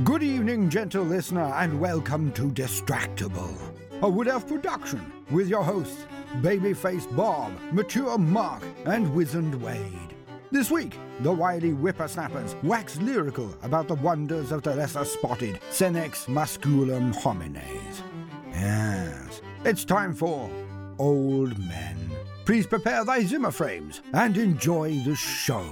Good evening, gentle listener, and welcome to Distractable, a Wood Elf production with your hosts, Babyface Bob, Mature Mark, and Wizened Wade. This week, the wily whippersnappers wax lyrical about the wonders of the lesser-spotted Senex masculum homines. Yes, it's time for Old Men. Please prepare thy Zimmer frames and enjoy the show.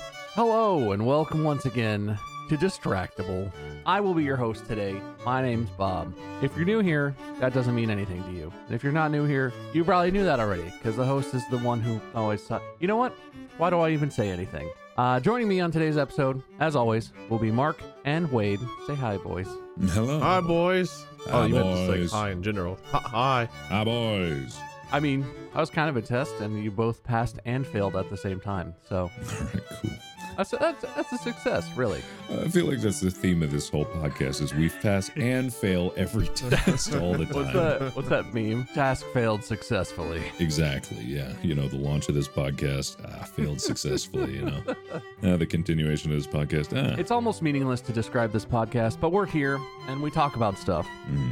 Hello, and welcome once again to Distractable. I will be your host today. My name's Bob. If you're new here, that doesn't mean anything to you. And if you're not new here, you probably knew that already, because the host is the one who always thought, you know what? Why do I even say anything? Joining me on today's episode, as always, will be Mark and Wade. Say hi, boys. Hello. Hi, boys. Hi, you meant boys. to say hi in general. Hi. Hi, boys. I mean, I was kind of a test, and you both passed and failed at the same time, so All right, cool. that's a success, really. I feel like that's the theme of this whole podcast is we pass and fail every test all the time. What's that meme? Task failed successfully. Exactly, yeah. You know, the launch of this podcast failed successfully, you know. The continuation of this podcast, It's almost meaningless to describe this podcast, but we're here, and we talk about stuff.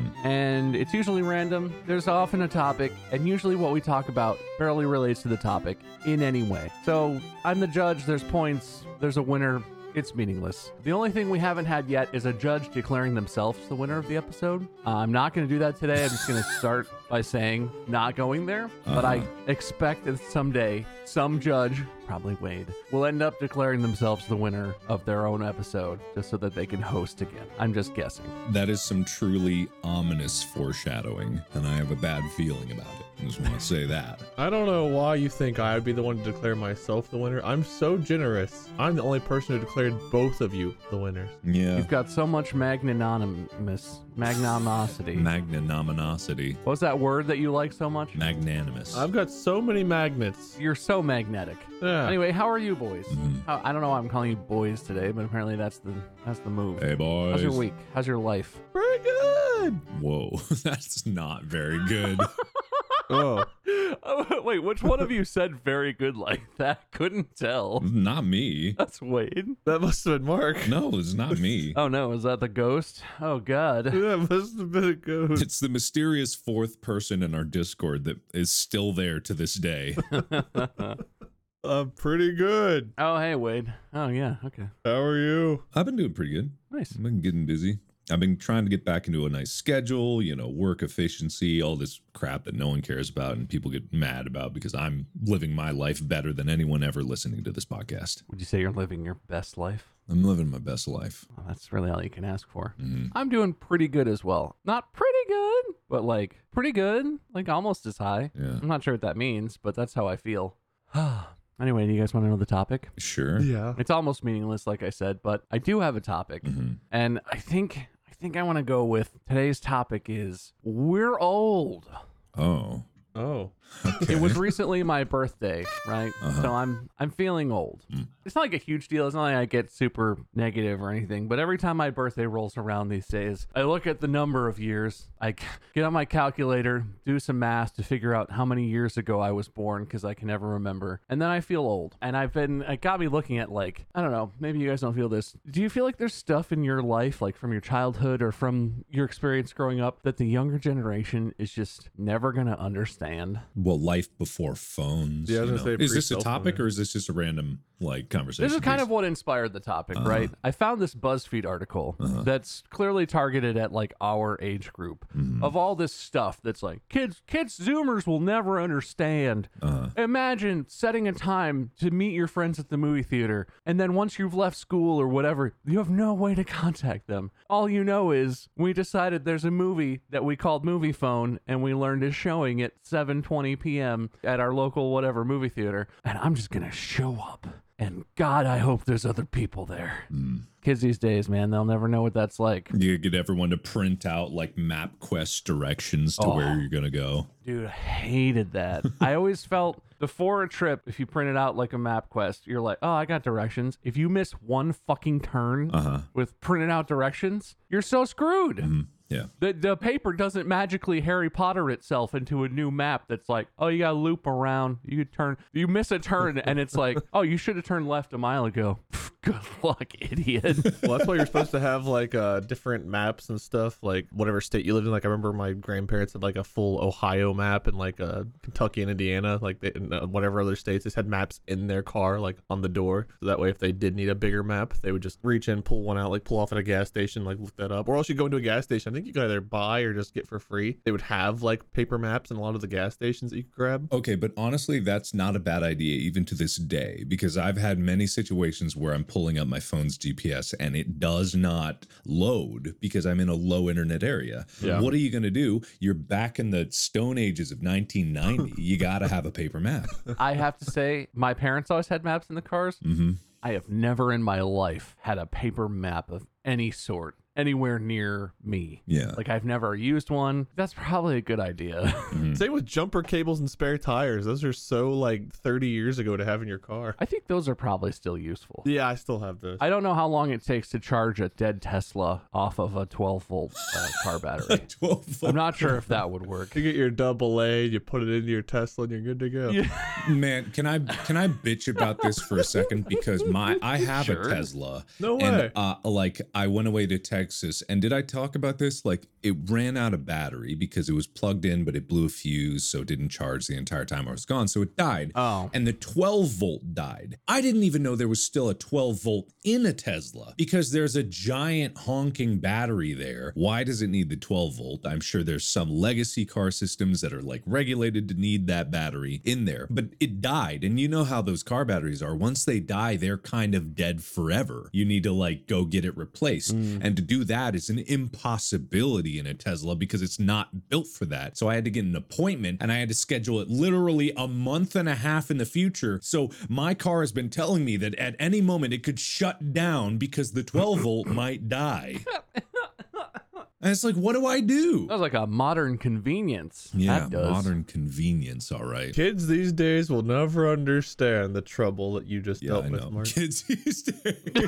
And it's usually random. There's often a topic, and usually what we talk about barely relates to the topic in any way. So I'm the judge, there's points, there's a winner. It's meaningless. The only thing we haven't had yet is a judge declaring themselves the winner of the episode. I'm not going to do that today. I'm just going to start by saying not going there. But I expect that someday some judge, probably Wade, will end up declaring themselves the winner of their own episode just so that they can host again. I'm just guessing. That is some truly ominous foreshadowing, and I have a bad feeling about it. I just want to say that. I don't know why you think I would be the one to declare myself the winner. I'm so generous. I'm the only person who declared both of you the winners. Yeah. You've got so much magnanimosity. Magnanimosity. What's that word that you like so much? Magnanimous. I've got so many magnets. You're so magnetic. Yeah. Anyway, how are you boys? I don't know why I'm calling you boys today, but apparently that's the move. Hey, boys. How's your week? How's your life? Pretty good. Whoa, that's not very good. Oh. Oh, wait, which one of you said very good like that? Couldn't tell. Not me. That's Wade. That must have been Mark. No, it's not me. Oh no, is that the ghost? Oh god. That must have been a ghost. It's the mysterious fourth person in our Discord that is still there to this day. I'm pretty good. Oh hey Wade. Oh yeah, okay. How are you? I've been doing pretty good. Nice. I've been getting busy. I've been trying to get back into a nice schedule, you know, work efficiency, all this crap that no one cares about and people get mad about because I'm living my life better than anyone ever listening to this podcast. Would you say you're living your best life? I'm living my best life. Well, that's really all you can ask for. Mm-hmm. I'm doing pretty good as well. Not pretty good, but like pretty good. Like almost as high. Yeah. I'm not sure what that means, but that's how I feel. Anyway, do you guys want to know the topic? Sure. Yeah. It's almost meaningless, like I said, but I do have a topic. Mm-hmm. And I think I want to go with today's topic is we're old. Oh. Oh. Okay. It was recently my birthday, right? Uh-huh. So I'm feeling old. It's not like a huge deal. It's not like I get super negative or anything. But every time my birthday rolls around these days, I look at the number of years. I get on my calculator, do some math to figure out how many years ago I was born because I can never remember. And then I feel old. And it got me looking at like, I don't know, maybe you guys don't feel this. Do you feel like there's stuff in your life, like from your childhood or from your experience growing up, that the younger generation is just never going to understand? Well, life before phones. Yeah, I was you gonna know. say Is this a pre-cell phone, topic yeah. or is this just a random like conversation? This is kind of what inspired the topic, right? I found this BuzzFeed article that's clearly targeted at like our age group of all this stuff that's like kids Zoomers will never understand. Imagine setting a time to meet your friends at the movie theater, and then once you've left school or whatever, you have no way to contact them. All you know is we decided there's a movie that we called Movie Phone, and we learned is showing at 7:20 p.m. at our local whatever movie theater, and I'm just gonna show up. And God, I hope there's other people there. Kids these days, man, they'll never know what that's like. You get everyone to print out like MapQuest directions to where you're gonna go. Dude, I hated that. I always felt before a trip, if you print it out like a MapQuest, you're like, oh, I got directions. If you miss one fucking turn with printed out directions, you're so screwed. Yeah. The paper doesn't magically Harry Potter itself into a new map that's like, oh, you gotta loop around. You miss a turn and it's like, oh, you should have turned left a mile ago. Good luck, idiot. Well, that's why you're supposed to have like different maps and stuff, like whatever state you lived in. Like I remember my grandparents had like a full Ohio map and like Kentucky and Indiana, like in whatever other states, they had maps in their car, like on the door. So that way, if they did need a bigger map, they would just reach in, pull one out, like pull off at a gas station, like look that up. Or else you go into a gas station. I think you could either buy or just get for free. They would have like paper maps in a lot of the gas stations that you could grab. Okay, but honestly, that's not a bad idea even to this day, because I've had many situations where I'm pulling up my phone's GPS and it does not load because I'm in a low internet area. Yeah. What are you going to do? You're back in the Stone Ages of 1990. You got to have a paper map. I have to say, my parents always had maps in the cars. Mm-hmm. I have never in my life had a paper map of any sort anywhere near me. Yeah. Like I've never used one. That's probably a good idea. Same with jumper cables and spare tires. Those are so like 30 years ago to have in your car. I think those are probably still useful. Yeah, I still have those. I don't know how long it takes to charge a dead Tesla off of a 12-volt car battery. 12 I'm not sure if that would work. You get your AA, you put it into your Tesla, and you're good to go. Yeah. Man, can I bitch about this for a second? Because I have Sure. a Tesla. No way. And like I went away to Texas, and did I talk about this? Like it ran out of battery because it was plugged in, but it blew a fuse, so it didn't charge the entire time I was gone. So it died. Oh. And the 12-volt died. I didn't even know there was still a 12-volt in a Tesla because there's a giant honking battery there. Why does it need the 12-volt? I'm sure there's some legacy car systems that are like regulated to need that battery in there, but it died. And you know how those car batteries are. Once they die, they're kind of dead forever. You need to like go get it replaced. And to do that is an impossibility in a Tesla because it's not built for that. So I had to get an appointment and I had to schedule it literally a month and a half in the future. So my car has been telling me that at any moment it could shut down because the 12-volt might die. And it's like, what do I do? That was like a modern convenience. Yeah, That does. modern convenience, all right. Kids these days will never understand the trouble that you just Yeah, dealt I with, know. Mark. Kids these days.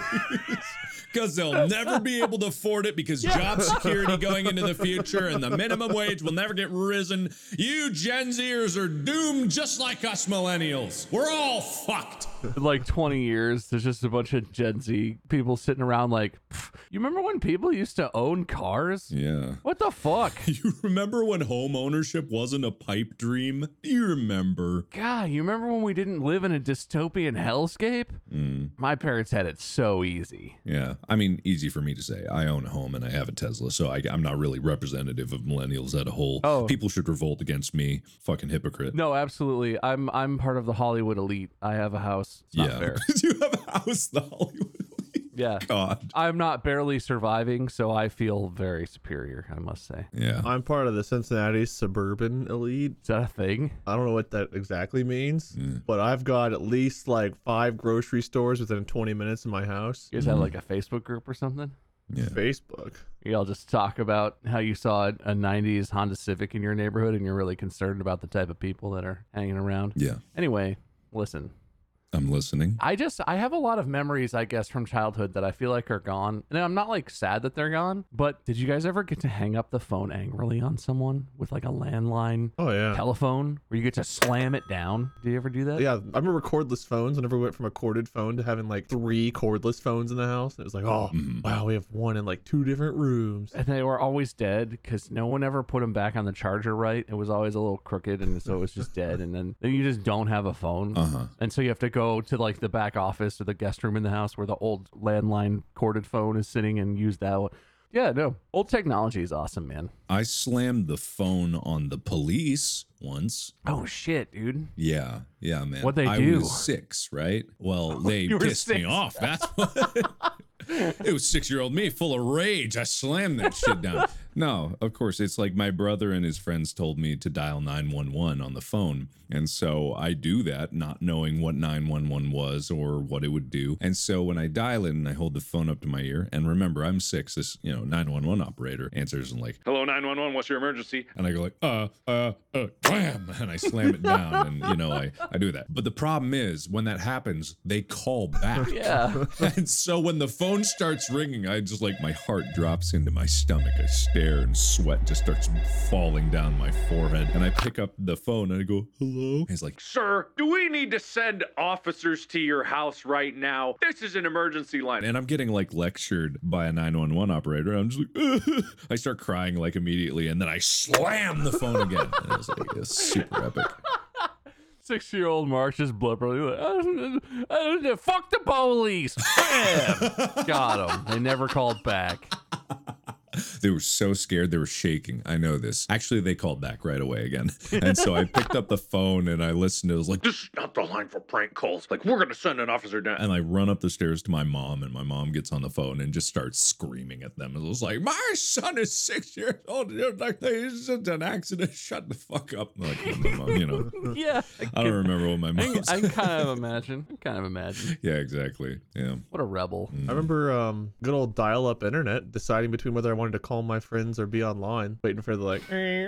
Because they'll never be able to afford it because job security going into the future and the minimum wage will never get risen. You Gen Zers are doomed just like us millennials. We're all fucked. In like 20 years, there's just a bunch of Gen Z people sitting around like, you remember when people used to own cars? Yeah. What the fuck? You remember when home ownership wasn't a pipe dream? Do you remember? God, you remember when we didn't live in a dystopian hellscape? My parents had it so easy. Yeah. I mean, easy for me to say. I own a home and I have a Tesla, so I'm not really representative of millennials as a whole. Oh. People should revolt against me. Fucking hypocrite. No, absolutely. I'm part of the Hollywood elite. I have a house. It's not fair. You have a house, the Hollywood. Yeah. God. I'm not barely surviving, so I feel very superior, I must say. Yeah. I'm part of the Cincinnati suburban elite. Is that a thing? I don't know what that exactly means, but I've got at least like 5 grocery stores within 20 minutes of my house. You guys have like a Facebook group or something? Yeah. Facebook. You all just talk about how you saw a 90s Honda Civic in your neighborhood and you're really concerned about the type of people that are hanging around. Yeah. Anyway, listen. I'm listening. I have a lot of memories, I guess, from childhood that I feel like are gone. And I'm not like sad that they're gone, but did you guys ever get to hang up the phone angrily on someone with like a landline Oh, yeah. telephone where you get to slam it down? Did you ever do that? Yeah, I remember cordless phones. Whenever we went from a corded phone to having like 3 cordless phones in the house, it was like, oh, wow, we have one in like 2 different rooms. And they were always dead because no one ever put them back on the charger right. It was always a little crooked, and so it was just dead. And then you just don't have a phone. And so you have to go to like the back office or the guest room in the house where the old landline corded phone is sitting and use that one. Yeah, no. Old technology is awesome, man. I slammed the phone on the police once. Oh, shit, dude. Yeah, man. What'd they I do? was 6, right? Well, they You were pissed me 6. off. That's what. It was 6-year-old me full of rage. I slammed that shit down. No, of course, it's like my brother and his friends told me to dial 911 on the phone. And so I do that, not knowing what 911 was or what it would do. And so when I dial it and I hold the phone up to my ear, and remember, I'm 6, this, 911 operator answers and like, hello, 911, what's your emergency? And I go like, wham, and I slam it down and, I do that. But the problem is when that happens, they call back. Yeah. And so when the phone starts ringing, I just like, my heart drops into my stomach. I stay chair and sweat just starts falling down my forehead. And I pick up the phone and I go, hello? He's like, Sir, do we need to send officers to your house right now? This is an emergency line. and I'm getting like lectured by a 911 operator. I'm just like, I start crying like immediately, and then I slam the phone again. And it was like, it's super epic. 6-year-old Mark just blubbering like, fuck the police. Bam! Got him. They never called back. They were so scared, they were shaking. I know this. Actually, they called back right away again. And so I picked up the phone and I listened. It was like, This is not the line for prank calls. Like, we're gonna send an officer down. and I run up the stairs to my mom, and my mom gets on the phone and just starts screaming at them. It was like, my son is 6 years old. It's just an accident. Shut the fuck up. I'm like, my mom, you know, Yeah. I don't remember what my mom I said. can kind of imagine. Yeah, exactly. Yeah. What a rebel. I remember good old dial-up internet, deciding between whether I wanted to call my friends or be online, waiting for the like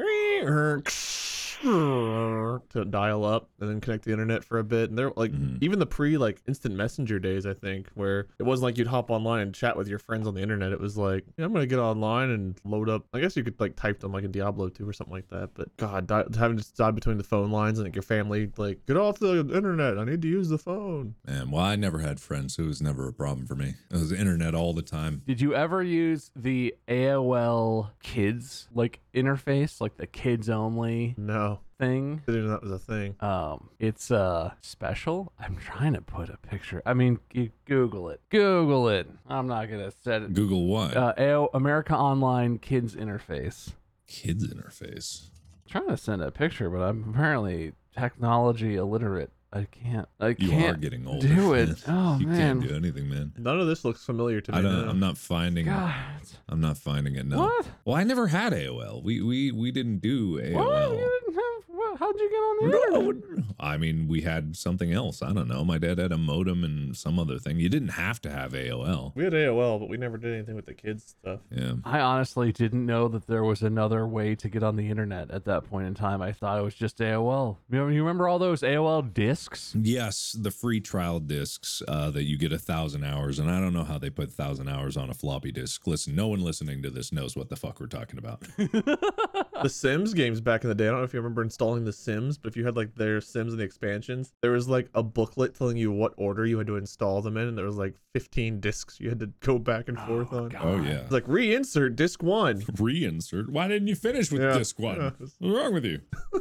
to dial up and then connect the internet for a bit. And they're like, even the like instant messenger days, I think, where it wasn't like you'd hop online and chat with your friends on the internet. It was like, yeah, I'm gonna get online and load up. I guess you could like type them like in Diablo 2 or something like that. But God, having to decide between the phone lines and like your family, like, get off the internet, I need to use the phone. Man, well, I never had friends, so it was never a problem for me. It was the internet all the time. Did you ever use the AOL Kids like interface, like the kids only No, thing? I didn't know that was a thing. It's special. I'm trying to put a picture. I mean, Google it. Google it. I'm not gonna set it. Google what? America Online Kids Interface. Kids interface. Trying to send a picture, but I'm apparently technology illiterate. I can't You are getting older. do it. Oh, you man. can't do anything, man. None of this looks familiar to me. now. I'm not finding. God. I'm not finding it. No. What? Well, I never had AOL. We didn't do AOL. What? You didn't have, how'd you get on the internet? I mean, we had something else. I don't know. My dad had a modem and some other thing. You didn't have to have AOL. We had AOL, but we never did anything with the kids stuff. Yeah. I honestly didn't know that there was another way to get on the internet at that point in time. I thought it was just AOL. You remember all those AOL discs? Yes, the free trial discs that you get 1,000 hours, and I don't know how they put 1,000 hours on a floppy disk. Listen, no one listening to this knows what the fuck we're talking about. The Sims games back in the day, I don't know if you remember installing the Sims, but if you had like their Sims and the expansions, there was like a booklet telling you what order you had to install them in, and there was like 15 discs you had to go back and forth on. God. Oh yeah. It's like reinsert disc 1. Reinsert. Why didn't you finish with Yeah. disc 1? Yeah. What's wrong with you?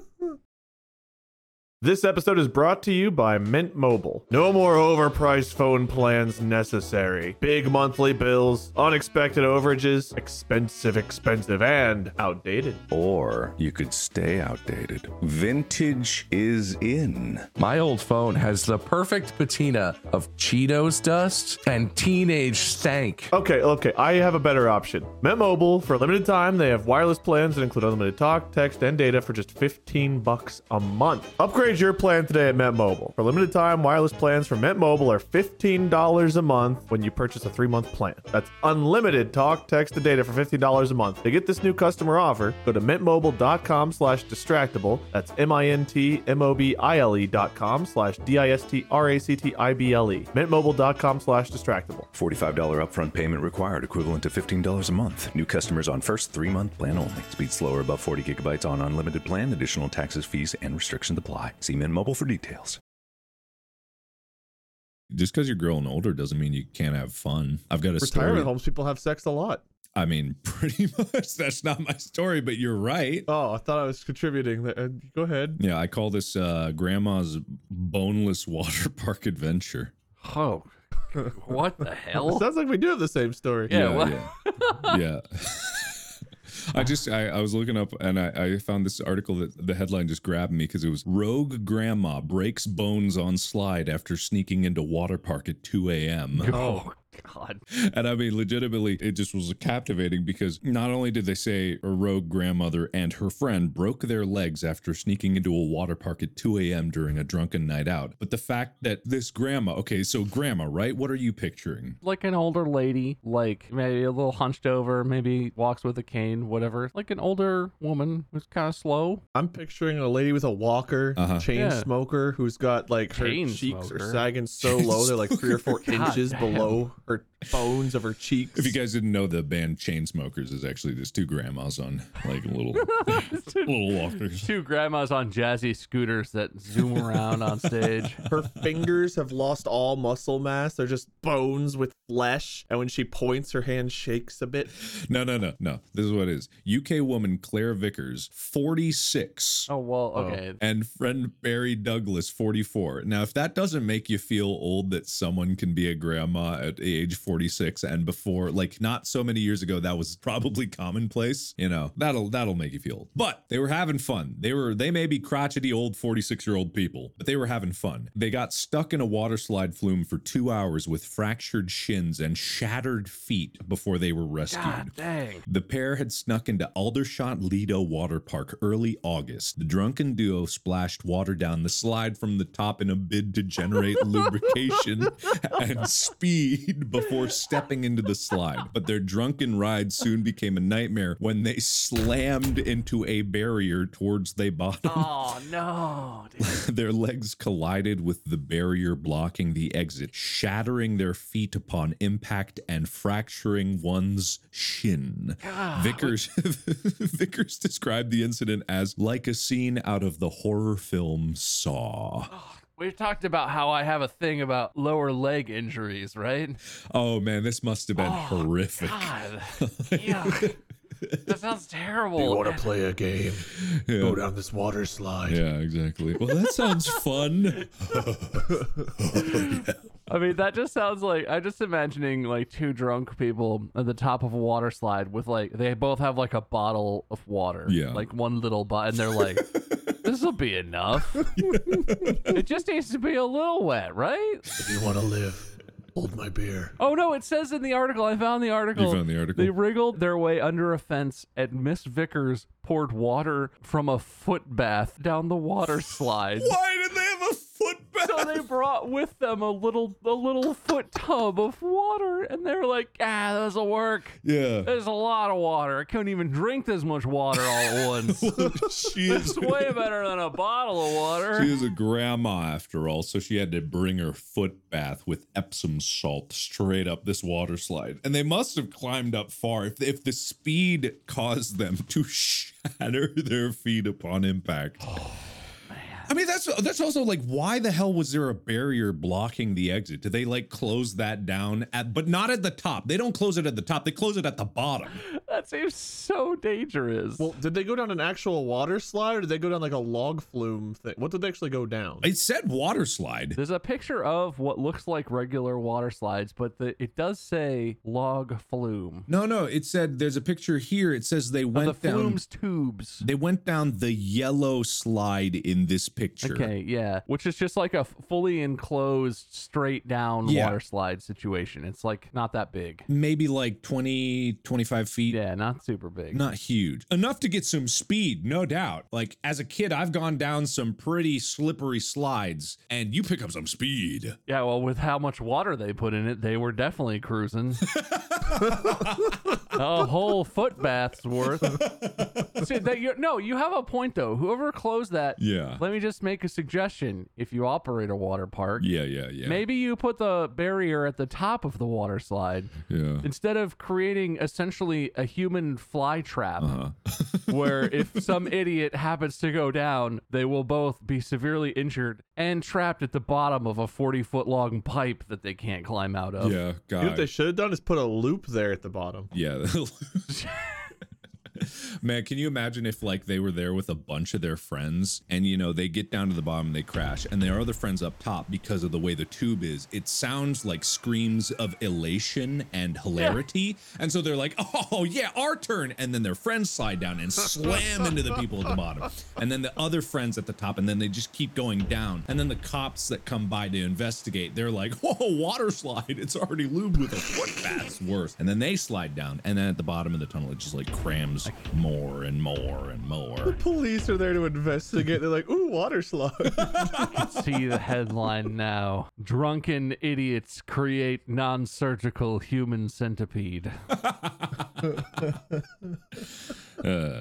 This episode is brought to you by Mint Mobile. No more overpriced phone plans necessary. Big monthly bills, unexpected overages, expensive, and outdated. Or you could stay outdated. Vintage is in. My old phone has the perfect patina of Cheetos dust and teenage stank. Okay, I have a better option. Mint Mobile, for a limited time, they have wireless plans that include unlimited talk, text, and data for just $15 a month. Upgrade your plan today at Mint Mobile. For a limited time, wireless plans from Mint Mobile are $15 a month when you purchase a 3-month plan. That's unlimited talk, text, and data for $15 a month. To get this new customer offer, go to mintmobile.com/distractible. That's mintmobile.com/distractible. mintmobile.com/distractible. $45 upfront payment required, equivalent to $15 a month. New customers on first 3-month plan only. Speed slower above 40 gigabytes on unlimited plan. Additional taxes, fees, and restrictions apply. See Mint Mobile for details. Just because you're growing older doesn't mean you can't have fun. I've got a Retirement story. homes, people have sex a lot. I mean, pretty much. That's not my story, but you're right. Oh, I thought I was contributing. Go ahead. Yeah, I call this Grandma's boneless water park adventure. Oh, what the hell? Sounds like we do have the same story. Yeah, what? Yeah. I was looking up and I found this article that the headline just grabbed me because it was Rogue Grandma Breaks Bones on Slide After Sneaking into Water Park at 2 a.m. Oh, God. And I mean, legitimately, it just was captivating because not only did they say a rogue grandmother and her friend broke their legs after sneaking into a water park at 2 a.m. during a drunken night out, but the fact that this grandma, okay, so grandma, right? What are you picturing? Like an older lady, like maybe a little hunched over, maybe walks with a cane, whatever. Like an older woman who's kind of slow. I'm picturing a lady with a walker, chain Yeah. smoker, who's got like her Chain cheeks smoker. are sagging so low they're like 3 or 4 God inches damn. below her bones of her cheeks. If you guys didn't know, the band Chainsmokers is actually just two grandmas on like little walkers. Two grandmas on jazzy scooters that zoom around on stage. Her fingers have lost all muscle mass. They're just bones with flesh. And when she points, her hand shakes a bit. No. This is what it is. UK woman Claire Vickers, 46. Oh, well, okay. And friend Barry Douglas, 44. Now, if that doesn't make you feel old that someone can be a grandma at age 46 and before, like not so many years ago, that was probably commonplace, you know, that'll make you feel old. But they were having fun. They may be crotchety old 46-year-old people, but they were having fun. They got stuck in a water slide flume for 2 hours with fractured shins and shattered feet before they were rescued. God dang. The pair had snuck into Aldershot Lido Water Park early August. The drunken duo splashed water down the slide from the top in a bid to generate lubrication and speed before stepping into the slide. But their drunken ride soon became a nightmare when they slammed into a barrier towards the bottom. Oh, no. Dude. Their legs collided with the barrier blocking the exit, shattering their feet upon impact and fracturing one's shin. Vickers described the incident as like a scene out of the horror film Saw. We've talked about how I have a thing about lower leg injuries, right? Oh man, this must have been horrific. God. Yuck. That sounds terrible. You want to play a game? Yeah. Go down this water slide. Yeah, exactly. Well, that sounds fun. I mean, that just sounds like, I'm just imagining like two drunk people at the top of a water slide with like, they both have like a bottle of water. Yeah. Like one little bottle, and they're like, this will be enough. It just needs to be a little wet, right? If you want to live, hold my beer. Oh no, it says in the article, I found the article. You found the article? They wriggled their way under a fence and Miss Vickers poured water from a foot bath down the water slide. Why did they have a foot bath? So they brought with them a little foot tub of water, and they're like, this'll work. Yeah. There's a lot of water. I couldn't even drink this much water all at once. It's way better than a bottle of water. She is a grandma after all, so she had to bring her foot bath with Epsom salt straight up this water slide. And they must have climbed up far if the speed caused them to shatter their feet upon impact. I mean, that's also like, why the hell was there a barrier blocking the exit? Did they like close that down but not at the top? They don't close it at the top. They close it at the bottom. That seems so dangerous. Well, did they go down an actual water slide or did they go down like a log flume thing? What did they actually go down? It said water slide. There's a picture of what looks like regular water slides, but it does say log flume. No, it said, there's a picture here. It says they went the down. flume's tubes. They went down the yellow slide in this picture. Okay, yeah. Which is just like a fully enclosed, straight down water slide situation. It's like not that big. Maybe like 20, 25 feet. Yeah, not super big. Not huge. Enough to get some speed, no doubt. Like as a kid, I've gone down some pretty slippery slides and you pick up some speed. Yeah, well, with how much water they put in it, they were definitely cruising. A whole foot bath's worth. See, you have a point though. Whoever closed that, Yeah. let me just make a suggestion. If you operate a water park, Yeah. maybe you put the barrier at the top of the water slide Yeah. instead of creating essentially a human fly trap where if some idiot happens to go down, they will both be severely injured and trapped at the bottom of a 40-foot long pipe that they can't climb out of. Yeah, You know what they God. should have done is put a loop there at the bottom. Yeah. Man, can you imagine if like they were there with a bunch of their friends and you know they get down to the bottom and they crash and their other friends up top because of the way the tube is, it sounds like screams of elation and hilarity. And so they're like, oh yeah, our turn. And then their friends slide down and slam into the people at the bottom. And then the other friends at the top, and then they just keep going down. And then the cops that come by to investigate, they're like, whoa, water slide. It's already lubed with a foot bath. Worse. And then they slide down. And then at the bottom of the tunnel, it just like crams more and more and more. The police are there to investigate. They're like, ooh, water slide. See the headline now. Drunken idiots create non-surgical human centipede.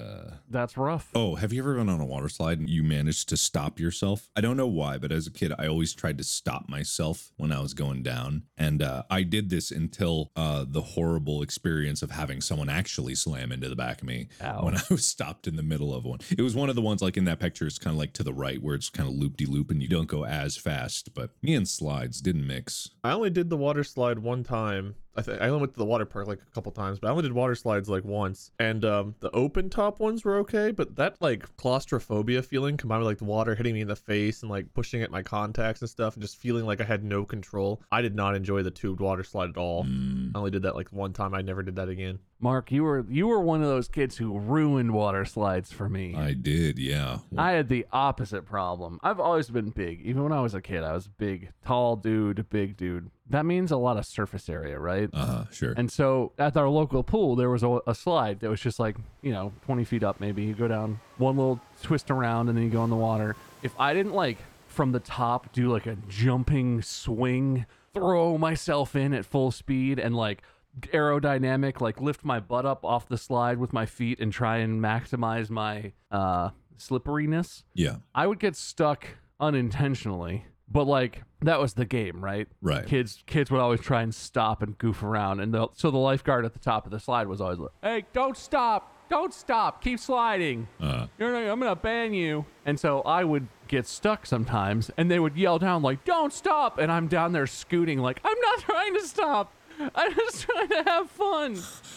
That's rough. Oh, have you ever been on a water slide and you managed to stop yourself? I don't know why, but as a kid, I always tried to stop myself when I was going down. And I did this until the horrible experience of having someone actually slam into the back of me when I was stopped in the middle of one. It was one of the ones like in that picture, it's kind of like to the right where it's kind of loop-de-loop and you don't go as fast. But me and slides didn't mix. I only did the water slide one time. I only went to the water park like a couple times, but I only did water slides like once. And the open top ones were okay, but that like claustrophobia feeling combined with like the water hitting me in the face and like pushing at my contacts and stuff and just feeling like I had no control. I did not enjoy the tubed water slide at all. I only did that like one time. I never did that again. Mark, you were one of those kids who ruined water slides for me. I did, yeah. I had the opposite problem. I've always been big. Even when I was a kid, I was big, tall dude, big dude. That means a lot of surface area, right? Sure. And so at our local pool, there was a slide that was just like, 20 feet up maybe. You go down one little twist around and then you go in the water. If I didn't like from the top do like a jumping swing, throw myself in at full speed and like aerodynamic, like lift my butt up off the slide with my feet and try and maximize my slipperiness, Yeah. I would get stuck unintentionally. But like that was the game, right? Right. Kids would always try and stop and goof around, and so the lifeguard at the top of the slide was always like, "Hey, don't stop, keep sliding. I'm gonna ban you." And so I would get stuck sometimes, and they would yell down like, "Don't stop!" And I'm down there scooting like, "I'm not trying to stop. I'm just trying to have fun."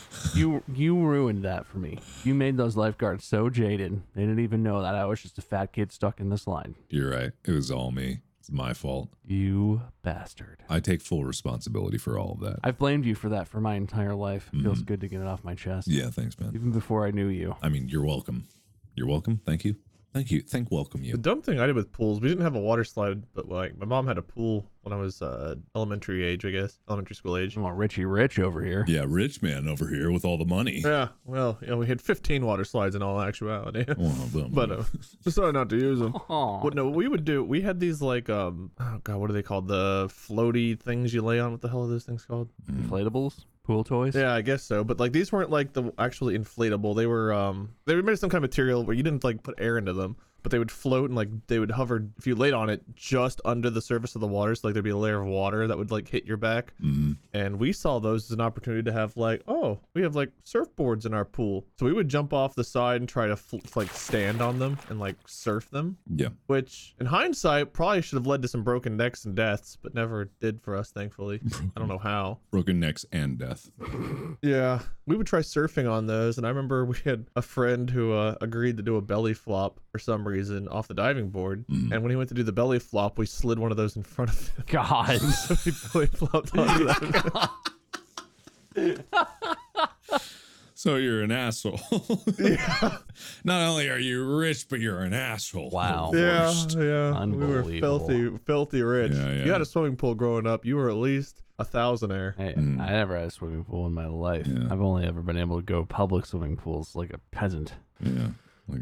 You ruined that for me. You made those lifeguards so jaded they didn't even know that I was just a fat kid stuck in the slide. You're right. It was all me. It's my fault. You bastard. I take full responsibility for all of that. I've blamed you for that for my entire life. It feels good to get it off my chest. Yeah, thanks, man. Even before I knew you. I mean, you're welcome. You're welcome. Thank you. Welcome you. The dumb thing I did with pools, we didn't have a water slide, but like my mom had a pool when I was elementary school age. I'm a Richie Rich over here. Yeah, rich man over here with all the money. Yeah, well, we had 15 water slides in all actuality. Well, But decided not to use them. Aw. What we would do, we had these like oh god, what are they called? The floaty things you lay on. What the hell are those things called? Inflatables? Pool toys? Yeah, I guess so. But like these weren't like the actually inflatable. They were made of some kind of material where you didn't like put air into them, but they would float and like they would hover if you laid on it just under the surface of the water. So like there'd be a layer of water that would like hit your back. And we saw those as an opportunity to have like, oh, we have like surfboards in our pool. So we would jump off the side and try to like stand on them and like surf them. Yeah. Which in hindsight probably should have led to some broken necks and deaths, but never did for us, thankfully. I don't know how. Broken necks and death. Yeah, we would try surfing on those, and I remember we had a friend who agreed to do a belly flop for some reason off the diving board, and when he went to do the belly flop, we slid one of those in front of him. God. So he belly flopped onto that. So you're an asshole. Yeah. Not only are you rich, but you're an asshole. Wow. Yeah, we were Unbelievable. filthy rich. Yeah, yeah. You had a swimming pool growing up, you were at least a thousandaire. Hey, I never had a swimming pool in my life. Yeah. I've only ever been able to go public swimming pools like a peasant. Yeah. Like,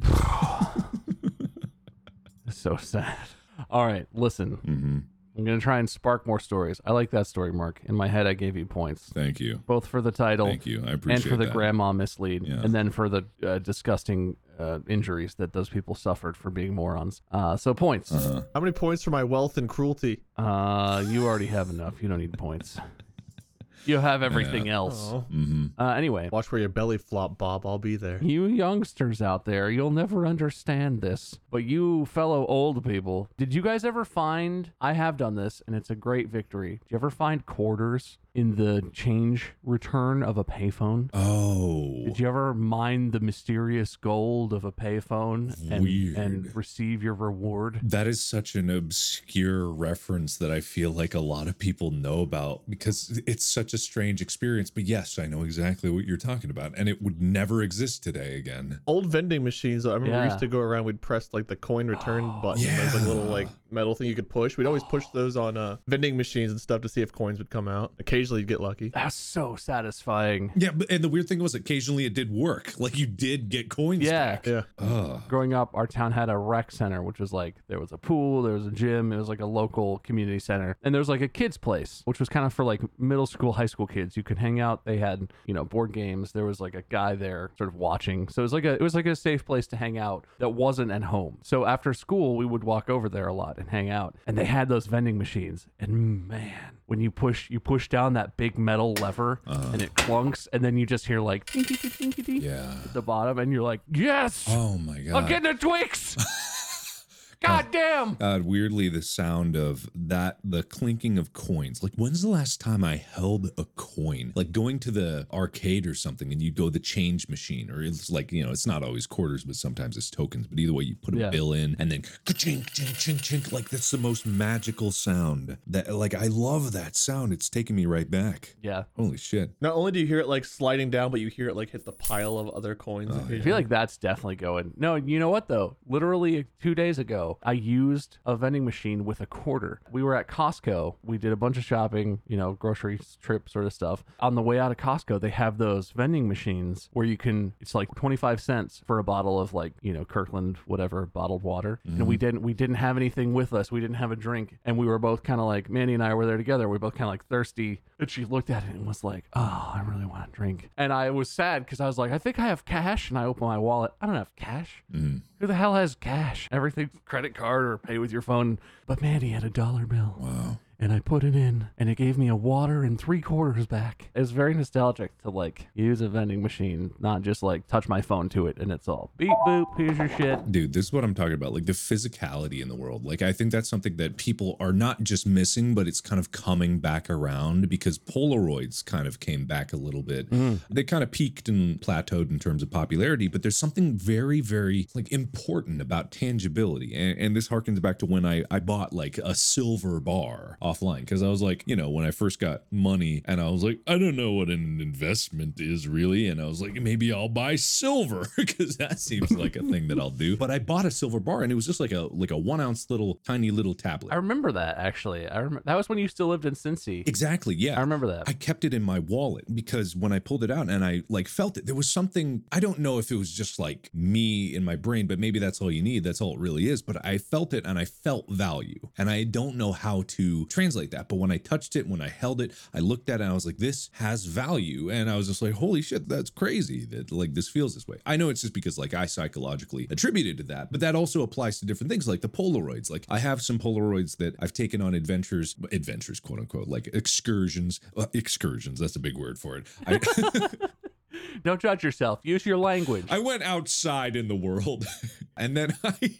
It's so sad. All right, listen. I'm going to try and spark more stories. I like that story, Mark. In my head, I gave you points. thank you. Both for the title Thank you. I appreciate and for the that. grandma mislead, Yeah. and then for the disgusting injuries that those people suffered for being morons. So points. How many points for my wealth and cruelty? You already have enough. You don't need points. You have everything else. Oh. Anyway, Watch where your belly flop, Bob. I'll be there. you youngsters out there, you'll never understand this. But you fellow old people, did you guys ever find, I have done this, and it's a great victory. Did you ever find quarters in the change return of a payphone? Oh. Did you ever mine the mysterious gold of a payphone Weird. and receive your reward? That is such an obscure reference that I feel like a lot of people know about because it's such a strange experience. But yes, I know exactly what you're talking about. And it would never exist today again. Old vending machines, I remember we Yeah. used to go around, we'd press like the coin return button. There's like a little like metal thing you could push. We'd always push those on vending machines and stuff to see if coins would come out. Occasionally you'd get lucky. That's so satisfying. Yeah, and the weird thing was occasionally it did work. Like you did get coins Yeah. back. Yeah. Growing up, our town had a rec center, which was like, there was a pool, there was a gym, it was like a local community center. And there was like a kid's place, which was kind of for like middle school, high high school kids. You could hang out. They had, you know, board games. There was like a guy there sort of watching. So it was like a safe place to hang out that wasn't at home. So after school, we would walk over there a lot and hang out. And they had those vending machines. And man, when you push down that big metal lever and it clunks, and then you just hear like at the bottom, and you're like, yes, Oh my God. I'm getting a Twix. God damn. Weirdly, the sound of that, the clinking of coins. Like, when's the last time I held a coin? Like going to the arcade or something and you go the change machine, or it's like, you know, it's not always quarters, but sometimes it's tokens. But either way, you put a bill in and then ka-chink, chink, chink, chink. Like, that's the most magical sound. That, like, I love that sound. It's taking me right back. Yeah. Holy shit. Not only do you hear it like sliding down, but you hear it like hit the pile of other coins. I feel like that's definitely going. No, you know what though? Literally 2 days ago, I used a vending machine with a quarter. We were at Costco. We did a bunch of shopping, you know, grocery trip sort of stuff. On the way out of Costco, they have those vending machines where you can, it's like 25 cents for a bottle of like, you know, Kirkland, whatever, bottled water. And we didn't have anything with us. We didn't have a drink. And we were both kind of like, Mandy and I were there together. We were both kind of like thirsty. And she looked at it and was like, oh, I really want a drink. And I was sad because I was like, I think I have cash. And I opened my wallet. I don't have cash. Who the hell has cash? Everything's credit card or pay with your phone. But Mandy had a $1 bill. Wow. And I put it in, and it gave me a water and 3 quarters back. It was very nostalgic to like use a vending machine, not just like touch my phone to it and it's all beep boop, here's your shit. Dude, this is what I'm talking about. Like the physicality in the world. Like, I think that's something that people are not just missing, but it's kind of coming back around because Polaroids kind of came back a little bit. They kind of peaked and plateaued in terms of popularity, but there's something very, very like important about tangibility. And this harkens back to when I bought like a silver bar offline, because I was like, you know, when I first got money and I was like, I don't know what an investment is really, and I was like, maybe I'll buy silver because that seems like a thing that I'll do. But I bought a silver bar and it was just like a 1 ounce tiny little tablet. I remember that actually. That was when you still lived in Cincy. Exactly, yeah. I remember that. I kept it in my wallet because when I pulled it out and I like felt it, there was something, I don't know if it was just like me in my brain, but maybe that's all you need. That's all it really is. But I felt it and I felt value. And I don't know how to translate that. But when I touched it, when I held it, I looked at it and I was like, this has value. And I was just like, holy shit, that's crazy that like this feels this way. I know it's just because like I psychologically attributed to that, but that also applies to different things like the Polaroids. Like I have some Polaroids that I've taken on adventures, quote unquote, like excursions, that's a big word for it. Don't judge yourself. Use your language. I went outside in the world and then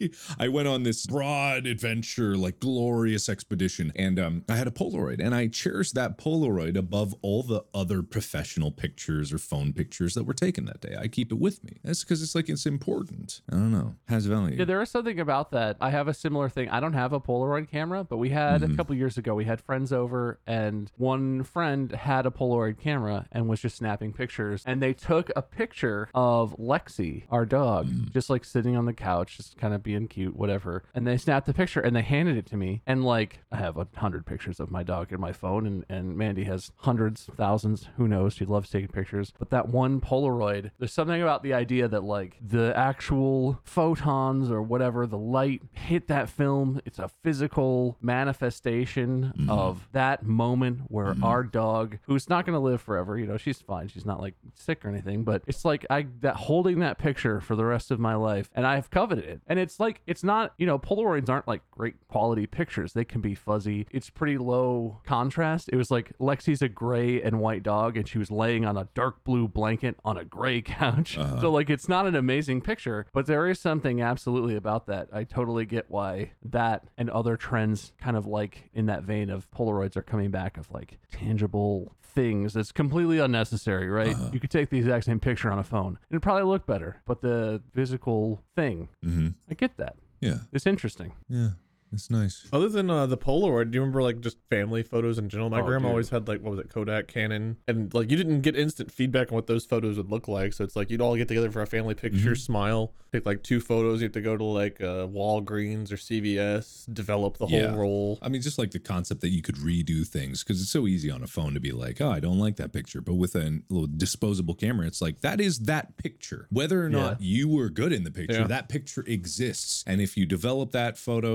I went on this broad adventure, like glorious expedition. And I had a Polaroid and I cherished that Polaroid above all the other professional pictures or phone pictures that were taken that day. I keep it with me. That's because it's like, it's important. I don't know. Has value. Yeah, there is something about that. I have a similar thing. I don't have a Polaroid camera, but we had a couple years ago, we had friends over and one friend had a Polaroid camera and was just snapping pictures. And they took a picture of Lexi, our dog, just like sitting on the couch, just kind of being cute, whatever. And they snapped the picture and they handed it to me. And like, I have 100 pictures of my dog in my phone, and Mandy has hundreds, thousands, who knows? She loves taking pictures. But that one Polaroid, there's something about the idea that like the actual photons or whatever, the light hit that film. It's a physical manifestation of that moment where our dog, who's not going to live forever, you know, she's fine. She's not like sick or anything, but it's like holding that picture for the rest of my life, and I've coveted it. And it's like, it's not, you know, Polaroids aren't like great quality pictures. They can be fuzzy. It's pretty low contrast. It was like Lexi's a gray and white dog and she was laying on a dark blue blanket on a gray couch. So like, it's not an amazing picture, but there is something absolutely about that. I totally get why that and other trends kind of like in that vein of Polaroids are coming back, of like tangible things that's completely unnecessary, right? You could take the exact same picture on a phone and it'd probably look better, but the physical thing, I get that. Yeah. It's interesting. Yeah. It's nice. Other than the Polaroid, do you remember like just family photos in general? My grandma dude. always had like, what was it, Kodak, Canon, and like you didn't get instant feedback on what those photos would look like. So it's like you'd all get together for a family picture, smile, take like 2 photos. You have to go to like Walgreens or CVS, develop the whole roll. I mean, just like the concept that you could redo things, because it's so easy on a phone to be like, oh, I don't like that picture. But with a little disposable camera, it's like, that is that picture. Whether or not you were good in the picture, that picture exists. And if you develop that photo, like it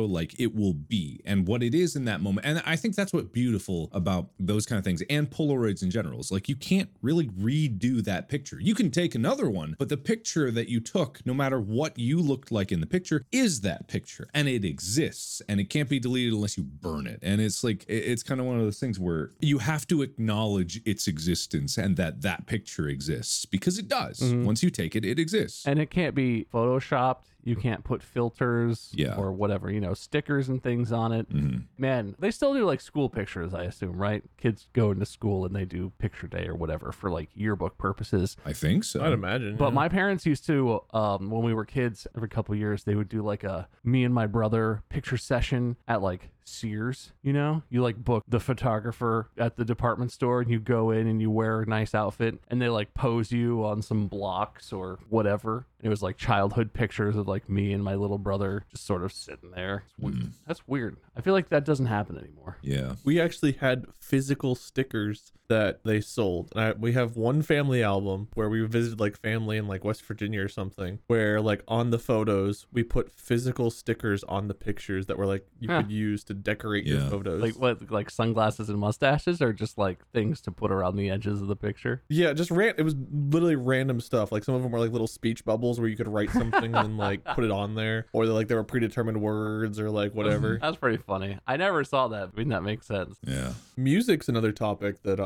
it will be and what it is in that moment. And I think that's what's beautiful about those kind of things and Polaroids in general is like you can't really redo that picture. You can take another one, but the picture that you took, no matter what you looked like in the picture, is that picture and it exists and it can't be deleted unless you burn it. And it's like, it's kind of one of those things where you have to acknowledge its existence and that picture exists because it does. Once you take it, it exists. And it can't be photoshopped. You can't put filters or whatever, stickers and things on it. Man, they still do like school pictures, I assume, right? Kids go into school and they do picture day or whatever for like yearbook purposes. I think so. I'd imagine. But my parents used to, when we were kids, every couple of years, they would do like a me and my brother picture session at like Sears, you like book the photographer at the department store and you go in and you wear a nice outfit and they like pose you on some blocks or whatever. It was like childhood pictures of like me and my little brother just sort of sitting there. That's weird. I feel like that doesn't happen anymore. Yeah. We actually had physical stickers that they sold. And we have one family album where we visited like family in like West Virginia or something, where like on the photos, we put physical stickers on the pictures that were like you could use to decorate your photos. Like what, like sunglasses and mustaches or just like things to put around the edges of the picture? Yeah, just it was literally random stuff. Like some of them were like little speech bubbles where you could write something and like put it on there. Or like there were predetermined words or like whatever. That's pretty funny. I never saw that. I mean, that makes sense. Yeah. Music's another topic that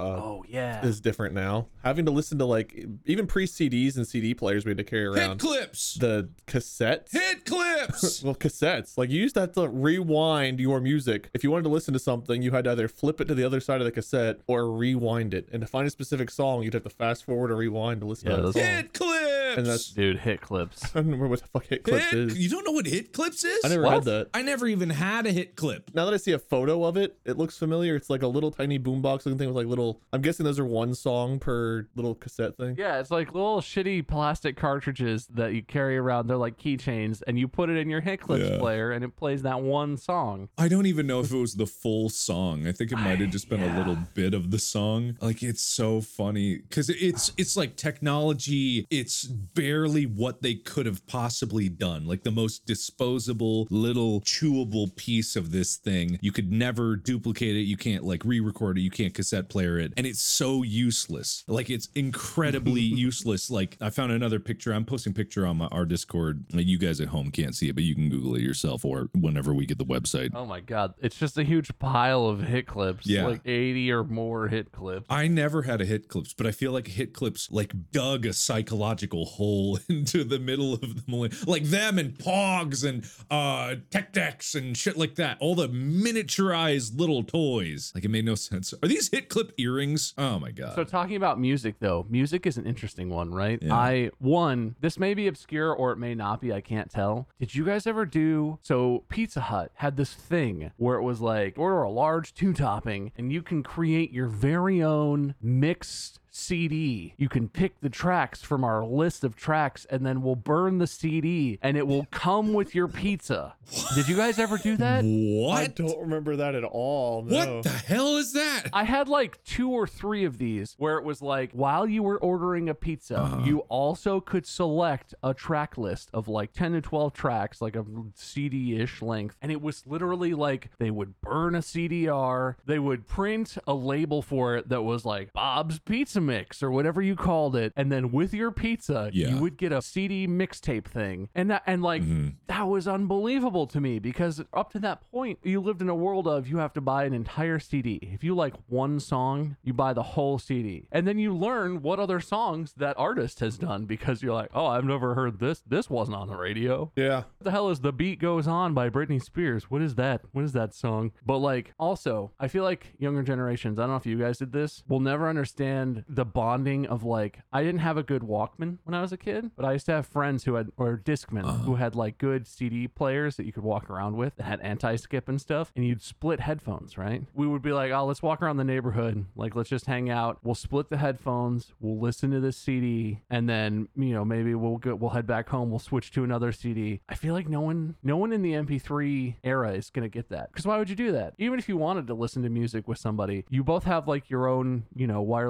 is different now. Having to listen to like even pre-CDs and CD players we had to carry around. Hit clips. The cassettes. Hit clips. Well, cassettes. Like you used to have to rewind your music. If you wanted to listen to something, you had to either flip it to the other side of the cassette or rewind it. And to find a specific song, you'd have to fast forward or rewind to listen to that song. Hit clips. And that's Dude, hit clips. I don't remember what the fuck hit clips is. You don't know what hit clips is? I never had that. I never even had a hit clip. Now that I see a photo of it, it looks familiar. It's like a little tiny boombox looking thing with like little, I'm guessing those are one song per little cassette thing. Yeah, it's like little shitty plastic cartridges that you carry around. They're like keychains, and you put it in your hit clips player, and it plays that one song. I don't even know if it was the full song. I think it might have just been a little bit of the song. Like, it's so funny because it's like technology. It's barely what they could have possibly done. Like the most disposable little chewable piece of this thing. You could never duplicate it. You can't like re-record it. You can't cassette player it. And it's so useless. Like it's incredibly useless. Like I found another picture. I'm posting a picture on our Discord. You guys at home can't see it, but you can Google it yourself or whenever we get the website. Oh my God. It's just a huge pile of hit clips. Yeah. Like 80 or more hit clips. I never had a hit clips, but I feel like hit clips like dug a psychological hole into the middle of the millennium. Like them and Pogs and Tech Decks and shit like that. All the miniaturized little toys. Like it made no sense. Are these hit clip earrings? Oh my God. So talking about music though, music is an interesting one, right? Yeah. This may be obscure or it may not be, I can't tell. Did you guys ever so Pizza Hut had this thing where it was like, order a large 2-topping and you can create your very own mixed CD. You can pick the tracks from our list of tracks and then we'll burn the CD and it will come with your pizza. Did you guys ever do that? What? I don't remember that at all. No. What the hell is that? I had like 2 or 3 of these where it was like while you were ordering a pizza, you also could select a track list of like 10 to 12 tracks, like a CD-ish length. And it was literally like they would burn a CDR, they would print a label for it that was like Bob's Pizza Mix or whatever you called it, and then with your pizza you would get a CD mixtape thing, and that was unbelievable to me because up to that point you lived in a world of you have to buy an entire CD. If you like one song, you buy the whole CD, and then you learn what other songs that artist has done because you're like, oh, I've never heard this wasn't on the radio. Yeah. What the hell is The Beat Goes On by Britney Spears? What is that song? But like also I feel like younger generations, I don't know if you guys did this, will never understand the bonding of like, I didn't have a good Walkman when I was a kid, but I used to have friends who had, or Discman, who had like good CD players that you could walk around with that had anti-skip and stuff, and you'd split headphones, right? We would be like, oh, let's walk around the neighborhood, like let's just hang out, we'll split the headphones, we'll listen to this CD, and then maybe we'll head back home, we'll switch to another CD. I feel like no one in the MP3 era is gonna get that, because why would you do that? Even if you wanted to listen to music with somebody, you both have like your own wireless ear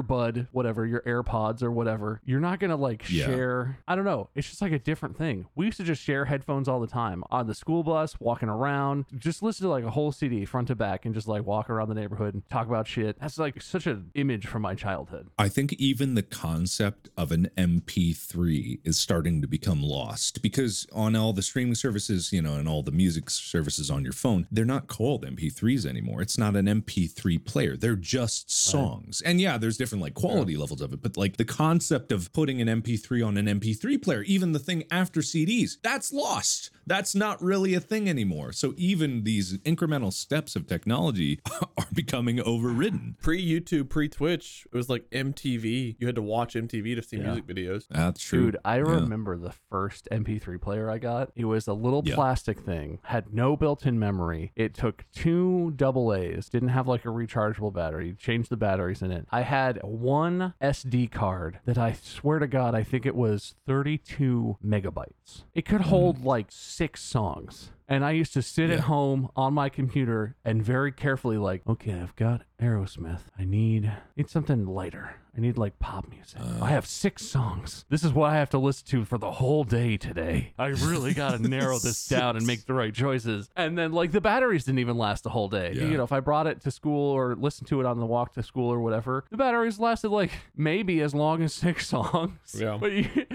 earbud, whatever, your AirPods or whatever, you're not gonna like share. I don't know. It's just like a different thing. We used to just share headphones all the time on the school bus, walking around, just listen to like a whole CD front to back and just like walk around the neighborhood and talk about shit. That's like such an image from my childhood. I think even the concept of an MP3 is starting to become lost because on all the streaming services, you know, and all the music services on your phone, they're not called MP3s anymore. It's not an MP3 player. They're just songs. And yeah, there's different like quality levels of it, but like the concept of putting an MP3 on an MP3 player, even the thing after CDs, that's lost. That's not really a thing anymore. So even these incremental steps of technology are becoming overridden. Pre-YouTube, pre-Twitch, it was like MTV. You had to watch MTV to see music videos. That's true. Dude, I remember the first MP3 player I got. It was a little plastic thing, had no built-in memory. It took 2 AA's, didn't have like a rechargeable battery. You changed the batteries in it. I had one SD card that I swear to God, I think it was 32 megabytes. It could hold like 6 songs. And I used to sit at home on my computer and very carefully like, okay, I've got Aerosmith. I need something lighter. I need like pop music. I have 6 songs. This is what I have to listen to for the whole day today. I really got to narrow this down and make the right choices. And then like the batteries didn't even last the whole day. You know, if I brought it to school or listened to it on the walk to school or whatever, the batteries lasted like maybe as long as 6 songs. Yeah. But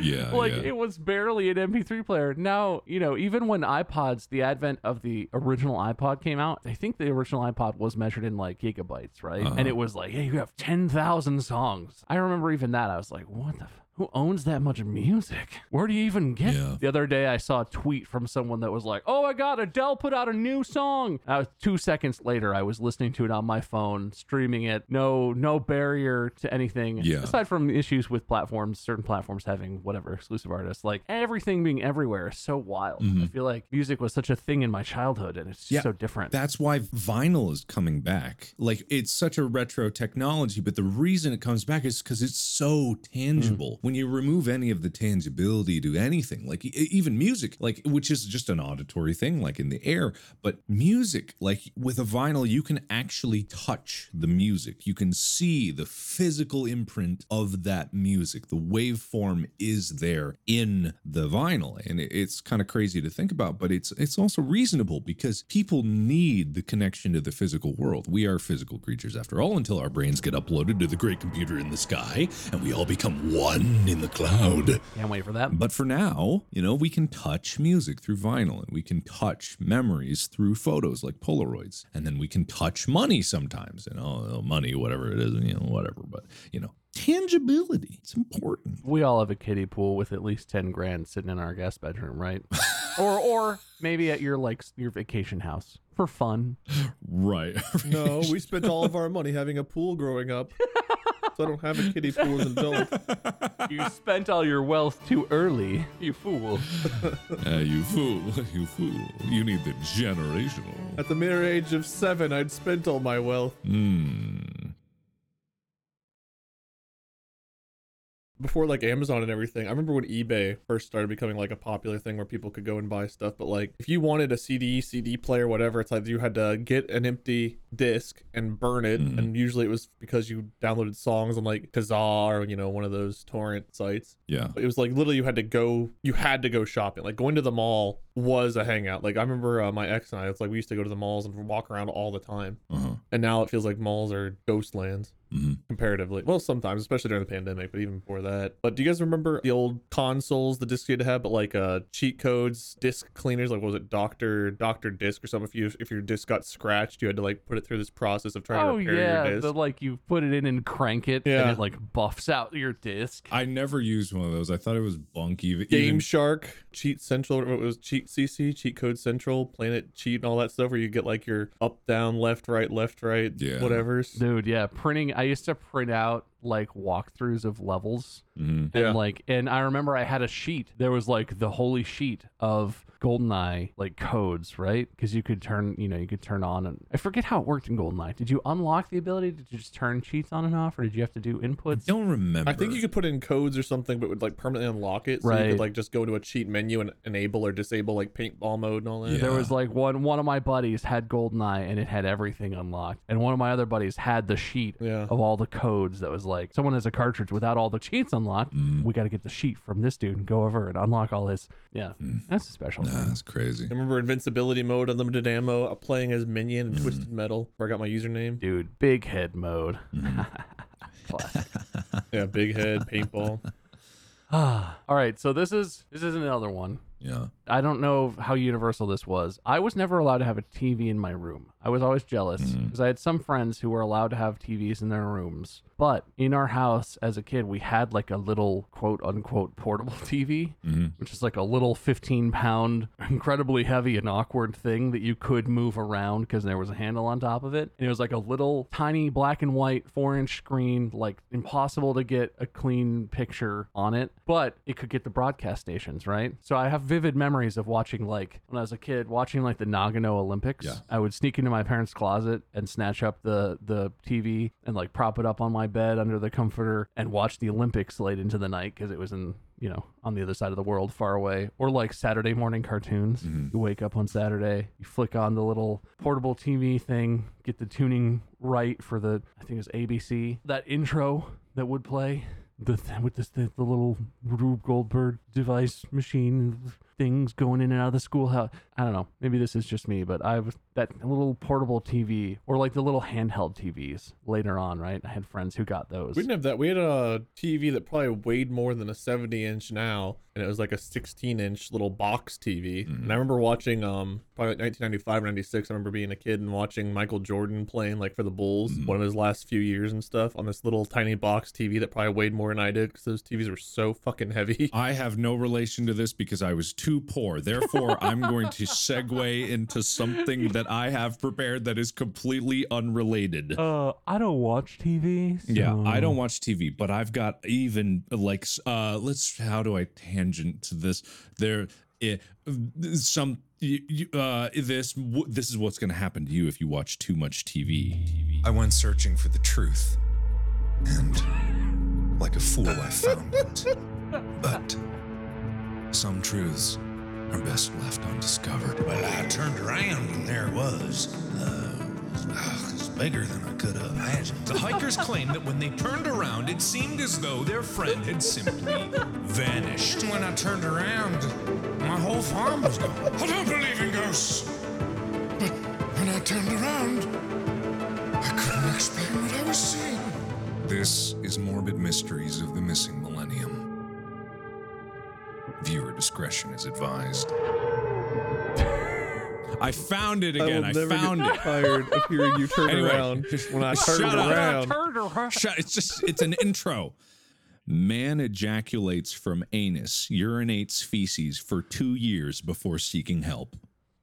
it was barely an MP3 player. Now, you know, even when iPods, the advent of the original iPod came out, I think the original iPod was measured in like gigabytes, right? And it was like, hey, you have 10,000 songs. I remember even that. I was like, what the who owns that much music? Where do you even get it? The other day I saw a tweet from someone that was like, oh my God, Adele put out a new song. 2 seconds later, I was listening to it on my phone, streaming it. No barrier to anything. Aside from issues with platforms, certain platforms having whatever exclusive artists, like everything being everywhere is so wild. I feel like music was such a thing in my childhood and it's just so different. That's why vinyl is coming back. Like it's such a retro technology, but the reason it comes back is because it's so tangible. When you remove any of the tangibility to anything, like even music, like which is just an auditory thing, like in the air, but music, like with a vinyl, you can actually touch the music. You can see the physical imprint of that music. The waveform is there in the vinyl, and it's kind of crazy to think about, but it's also reasonable because people need the connection to the physical world. We are physical creatures after all, until our brains get uploaded to the great computer in the sky and we all become one in the cloud. Can't wait for that. But for now, you know, we can touch music through vinyl, and we can touch memories through photos like Polaroids, and then we can touch money sometimes, and money, whatever it is, you know, whatever. But you know, tangibility, it's important. We all have a kiddie pool with at least 10 grand sitting in our guest bedroom, right? or maybe at your vacation house for fun. Right. No, we spent all of our money having a pool growing up. So I don't have a kiddie pool as an adult. You spent all your wealth too early, you fool. You fool. You fool. You need the generational. At the mere age of 7, I'd spent all my wealth. Before like Amazon and everything, I remember when eBay first started becoming like a popular thing where people could go and buy stuff. But like if you wanted a CD player, whatever, it's like you had to get an empty disc and burn it. And usually it was because you downloaded songs on like Kazaa or, you know, one of those torrent sites. Yeah. It was like literally you had to go shopping. Like going to the mall was a hangout. Like I remember my ex and I, it's like we used to go to the malls and walk around all the time. And now it feels like malls are ghost lands. Comparatively, well, sometimes, especially during the pandemic, but even before that. But do you guys remember the old consoles, the discs you had to have, but like cheat codes, disc cleaners, like what was it, Dr. Disc or something? If your disc got scratched, you had to like put it through this process of trying to repair your disc. The like you put it in and crank it, and it like buffs out your disc. I never used one of those. I thought it was bunky. Game Shark, Cheat Central, it was Cheat CC, Cheat Code Central, Planet Cheat, and all that stuff, where you get like your up, down, left, right, whatever's. Dude, printing. I used to print out like walkthroughs of levels and I remember I had a sheet. There was like the holy sheet of GoldenEye like codes, right? Because you could turn on, and I forget how it worked in GoldenEye. Did you unlock the ability to just turn cheats on and off, or did you have to do inputs? I don't remember. I think you could put in codes or something, but would like permanently unlock it, so you could like just go to a cheat menu and enable or disable like paintball mode and all that. There was like one of my buddies had GoldenEye and it had everything unlocked, and one of my other buddies had the sheet of all the codes that was like like someone has a cartridge without all the cheats unlocked. We got to get the sheet from this dude and go over and unlock all his. Yeah, that's a special thing. That's crazy. I remember invincibility mode, unlimited ammo, playing as Minion and Twisted Metal, where I got my username. Dude, big head mode. Classic. Yeah, big head, paintball. All right, so this is another one. Yeah. I don't know how universal this was. I was never allowed to have a TV in my room. I was always jealous because I had some friends who were allowed to have TVs in their rooms. But in our house as a kid, we had like a little quote unquote portable TV, which is like a little 15-pound, incredibly heavy and awkward thing that you could move around because there was a handle on top of it. And it was like a little tiny black and white 4-inch screen, like impossible to get a clean picture on it, but it could get the broadcast stations, right? So I have vivid memories of watching, like when I was a kid, watching like the Nagano Olympics. Yeah. I would sneak into my parents' closet and snatch up the TV and like prop it up on my bed under the comforter and watch the Olympics late into the night because it was in, you know, on the other side of the world, far away. Or like Saturday morning cartoons. You wake up on Saturday, you flick on the little portable TV thing, get the tuning right for the, I think it was ABC, that intro that would play with the little Rube Goldberg device machine things going in and out of the schoolhouse. I don't know. Maybe this is just me, but I was that little portable TV or like the little handheld TVs later on, right? I had friends who got those. We didn't have that. We had a TV that probably weighed more than a 70-inch now, and it was like a 16-inch little box TV. And I remember watching, probably like 1995 or 96, I remember being a kid and watching Michael Jordan playing like for the Bulls, one of his last few years and stuff, on this little tiny box TV that probably weighed more than I did because those TVs were so fucking heavy. I have no relation to this because I was too poor. Therefore, I'm going to segue into something that I have prepared that is completely unrelated. I don't watch TV. So... Yeah, I don't watch TV, but I've got even like how do I tangent to this? There this is what's going to happen to you if you watch too much TV. I went searching for the truth, and like a fool I found it. But some truths are best left undiscovered. Well, I turned around and there it was. It's bigger than I could have imagined. The hikers claim that when they turned around, it seemed as though their friend had simply vanished. When I turned around, my whole farm was gone. I don't believe in ghosts. But when I turned around, I couldn't explain what I was seeing. This is Morbid Mysteries of the Missing Millennium. Viewer discretion is advised. I found it again. I found it. Tired of hearing you turn Anyway, around. Just when I turned shut up. around. It's an intro. Man ejaculates from anus, urinates feces for 2 years before seeking help.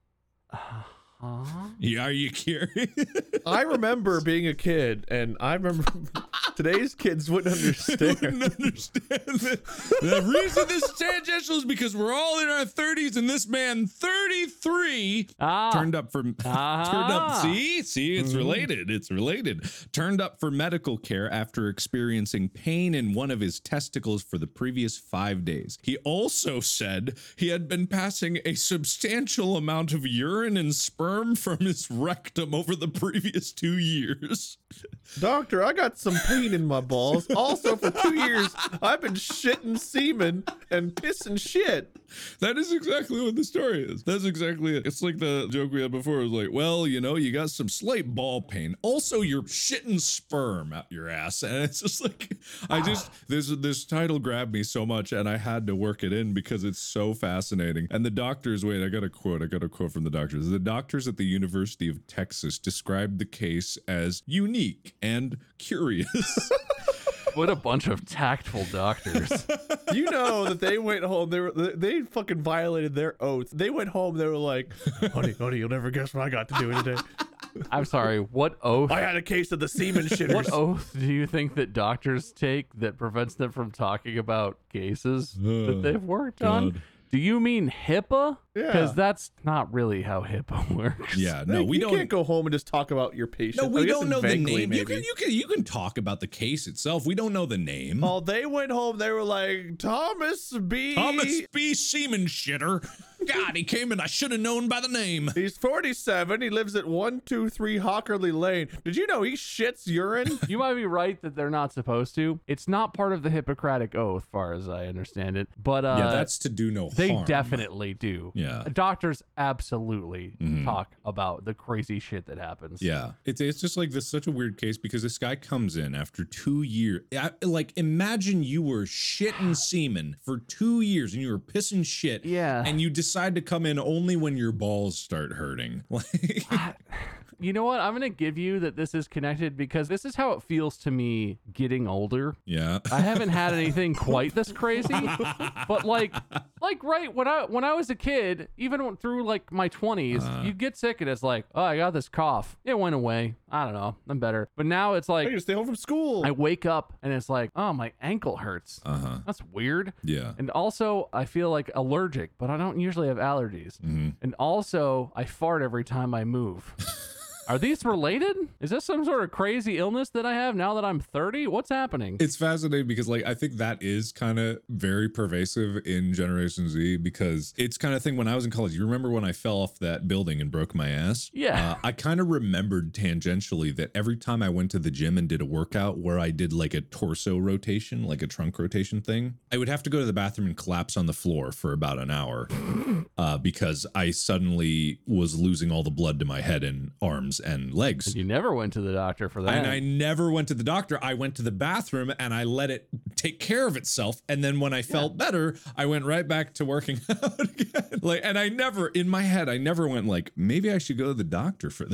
Yeah, are you curious? I remember being a kid, and I remember today's kids wouldn't understand. The reason this is tangential is because we're all in our 30s, and this man, 33, turned up for See, it's related. It's related. Turned up for medical care after experiencing pain in one of his testicles for the previous 5 days. He also said he had been passing a substantial amount of urine and sperm from his rectum over the previous 2 years. Doctor, I got some pain in my balls. Also, for 2 years, I've been shitting semen and pissing shit. That is exactly what the story is. That's exactly it. It's like the joke we had before. It was like, well, you know, you got some slight ball pain. Also, you're shitting sperm out your ass. And it's just like, this title grabbed me so much and I had to work it in because it's so fascinating. And the doctors, I got a quote from the doctors. The doctors at the University of Texas described the case as unique and curious. What a bunch of tactful doctors. You know that they went home. They fucking violated their oath. They went home. They were like, honey, you'll never guess what I got to do today. I'm sorry, what oath? I had a case of the semen shitters. What oath do you think that doctors take that prevents them from talking about cases that they've worked on? Do you mean HIPAA? Yeah. Because that's not really how HIPAA works. Yeah, no, we you don't. can't go home and just talk about your patient. No, we don't know the vaguely, name. You can talk about the case itself. We don't know the name. Oh, they went home. They were like, Thomas B. Semen Shitter. God, he came and I should have known by the name. He's 47. He lives at 123 Hockerly Lane. Did you know he shits urine? You might be right that they're not supposed to. It's not part of the Hippocratic Oath, far as I understand it. But Yeah, that's to do no they harm. definitely do. Yeah. Doctors absolutely talk about the crazy shit that happens. Yeah, it's just like this such a weird case because this guy comes in after 2 years. Like, imagine you were shitting semen for 2 years and you were pissing shit. Yeah. And you decide to come in only when your balls start hurting. Like, You know what? I'm going to give you that this is connected because this is how it feels to me getting older. yeah. I haven't had anything quite this crazy, but like right when I was a kid, even through like my 20s, you get sick and it's like, oh, I got this cough. It went away. I don't know. I'm better. But now it's I like can stay home from school. I wake up and it's like, oh, my ankle hurts. That's weird. Yeah. And also, I feel like allergic, but I don't usually have allergies. And also, I fart every time I move. Are these related? Is this some sort of crazy illness that I have now that I'm 30? What's happening? It's fascinating because, like, I think that is kind of very pervasive in Generation Z because it's kind of thing when I was in college. You remember when I fell off that building and broke my ass? Yeah. I kind of remembered tangentially that every time I went to the gym and did a workout where I did like a torso rotation, like a trunk rotation thing, I would have to go to the bathroom and collapse on the floor for about an hour because I suddenly was losing all the blood to my head and arms and legs. You never went to the doctor for that. And I never went to the doctor. I went to the bathroom and I let it take care of itself. And then when I felt better, I went right back to working out again. Like, and I never, in my head, I never went like, maybe I should go to the doctor for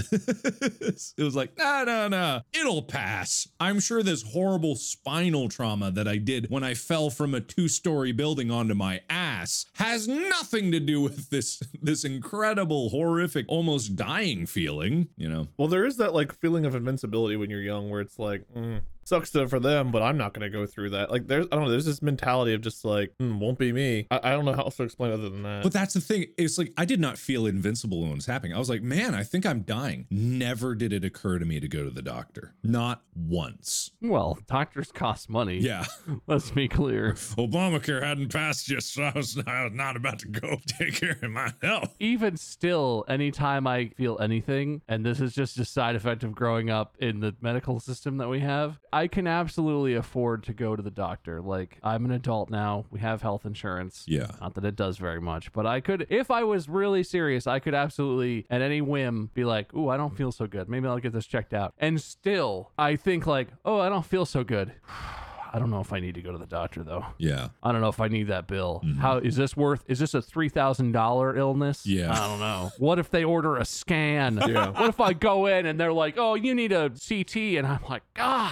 this. It was like, no, it'll pass. I'm sure this horrible spinal trauma that I did when I fell from a 2-story building onto my ass has nothing to do with this incredible, horrific, almost dying feeling, you know? Well, there is that like feeling of invincibility when you're young where it's like, sucks for them, but I'm not going to go through that. Like I don't know, there's this mentality of just like, won't be me. I don't know how else to explain other than that. But that's the thing. It's like, I did not feel invincible when it was happening. I was like, man, I think I'm dying. Never did it occur to me to go to the doctor. Not once. Well, doctors cost money. Yeah. Let's be clear. Obamacare hadn't passed yet, so I was not about to go take care of my health. Even still, anytime I feel anything, and this is just a side effect of growing up in the medical system that we have, I can absolutely afford to go to the doctor. Like, I'm an adult now. We have health insurance. Yeah. Not that it does very much, but I could, if I was really serious, I could absolutely, at any whim, be like, ooh, I don't feel so good. Maybe I'll get this checked out. And still, I think like, oh, I don't feel so good. I don't know if I need to go to the doctor though. Yeah. I don't know if I need that bill. How is this worth? Is this a $3,000 illness? Yeah. I don't know. What if they order a scan? Yeah. What if I go in and they're like, oh, you need a CT, and I'm like,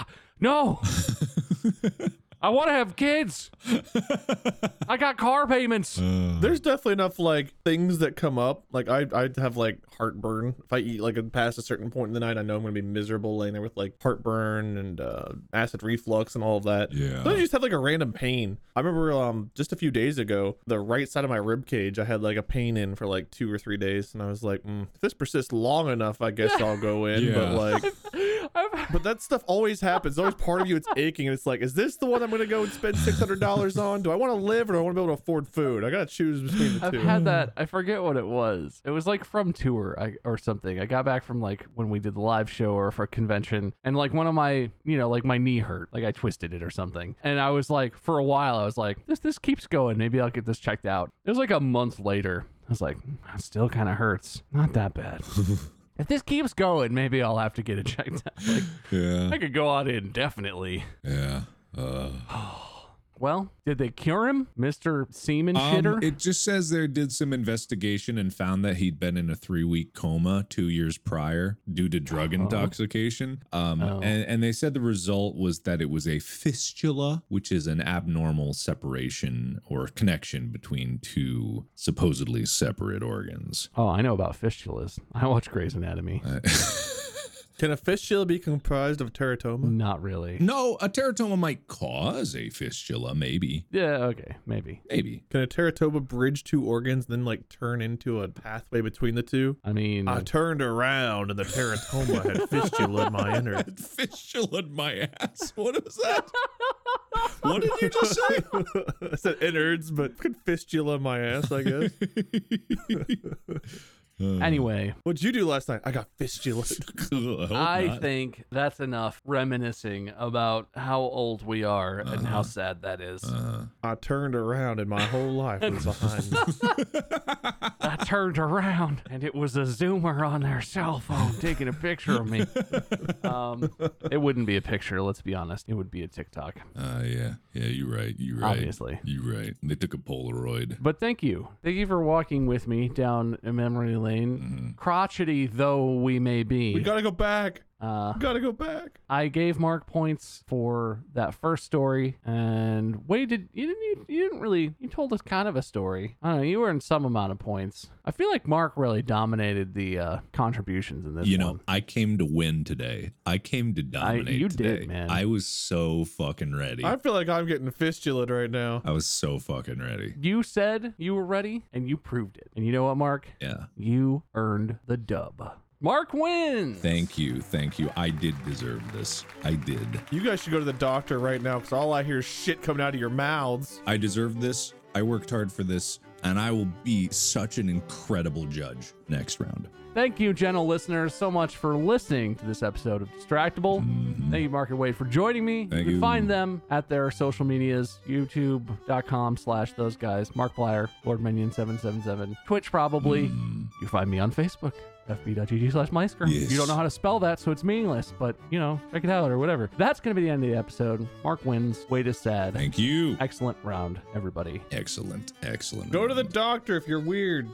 no. I want to have kids. I got car payments. There's definitely enough like things that come up. Like I have like heartburn. If I eat like past a certain point in the night, I know I'm gonna be miserable laying there with like heartburn and acid reflux and all of that. Yeah. So I just have like a random pain. I remember just a few days ago, the right side of my rib cage, I had like a pain in for like 2 or 3 days, and I was like, if this persists long enough, I guess I'll go in. Yeah. But like. But that stuff always happens. Always part of you, it's aching, and it's like, is this the one I'm going to go and spend $600 on? Do I want to live, or do I want to be able to afford food? I got to choose between the I've two. had that. I forget what it was. It was like from tour or something. I got back from like when we did the live show or for a convention, and like one of my, like my knee hurt, like I twisted it or something. And I was like, for a while, I was like, this keeps going. Maybe I'll get this checked out. It was like a month later. I was like, it still kind of hurts. Not that bad. If this keeps going, maybe I'll have to get it checked out. Like, Yeah. I could go on indefinitely. Yeah. Well, did they cure him, Mr. Seaman Shitter? It just says they did some investigation and found that he'd been in a 3-week coma 2 years prior due to drug intoxication. And they said the result was that it was a fistula, which is an abnormal separation or connection between two supposedly separate organs. Oh, I know about fistulas. I watch Grey's Anatomy. Can a fistula be comprised of teratoma? Not really. No, a teratoma might cause a fistula, maybe. Yeah, okay, maybe. Maybe. Can a teratoma bridge two organs and then like turn into a pathway between the two? I mean, I turned around and the teratoma had fistula in my innards. Fistula in my ass. What was that? What did you just say? I said innards, but fistula in my ass, I guess. anyway, What'd you do last night? I got fistula. I think that's enough reminiscing about how old we are and how sad that is. I turned around and my whole life was behind me. I turned around and it was a Zoomer on their cell phone taking a picture of me. It wouldn't be a picture, let's be honest. It would be a TikTok. Yeah, you're right. You're right. Obviously. You're right. They took a Polaroid. But thank you. Thank you for walking with me down a memory lane. Crotchety though we may be. We gotta go back. Gotta go back. I gave Mark points for that first story, and Wade, you didn't really, you told us kind of a story. I don't know, you earned some amount of points. I feel like Mark really dominated the contributions in this one. You know, I came to win today. I came to dominate you today. did, man. I was so fucking ready. I feel like I'm getting fistulaed right now. I was so fucking ready. You said you were ready, and you proved it. And you know what, Mark? Yeah. You earned the dub. Mark wins. Thank you. I did deserve this. I did. You guys should go to the doctor right now because all I hear is shit coming out of your mouths. I deserve this. I worked hard for this, and I will be such an incredible judge next round. Thank you, gentle listeners, so much for listening to this episode of Distractable. Thank you, Mark and Wade, for joining me. Thank you can you. find them at their social medias, youtube.com/those guys, Markiplier, LordMinion777, Twitch probably. You can find me on Facebook, fb.gg/Meisker. Yes. You don't know how to spell that, so it's meaningless, but, you know, check it out or whatever. That's going to be the end of the episode. Mark wins. Wade is sad. Thank you. Excellent round, everybody. Excellent. Go to the doctor if you're weird.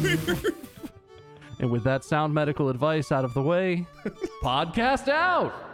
And with that sound medical advice out of the way, podcast out!